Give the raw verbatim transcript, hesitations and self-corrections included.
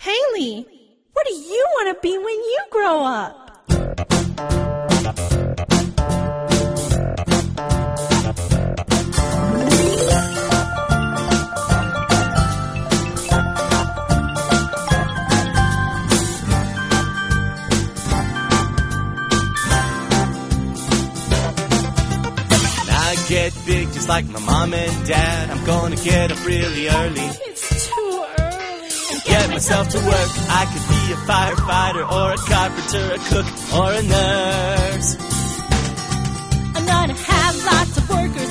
Haley, what do you want to be when you grow up? Get big just like my mom and dad. I'm gonna get up really early. It's too early. And get myself to work. I could be a firefighter or a carpenter, a cook or a nurse. I'm gonna have lots of workers